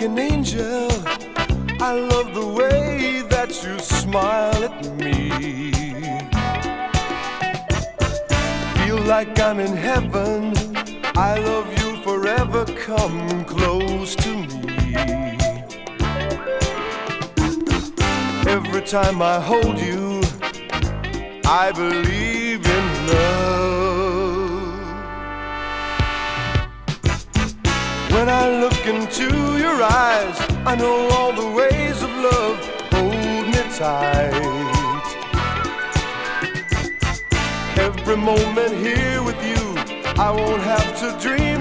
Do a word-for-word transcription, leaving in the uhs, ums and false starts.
an angel. I love the way that you smile at me. Feel like I'm in heaven. I love you forever. Come close to me. Every time I hold you, I believe in love. When I look into your eyes, I know all the ways of love. Hold me tight. Every moment here with you, I won't have to dream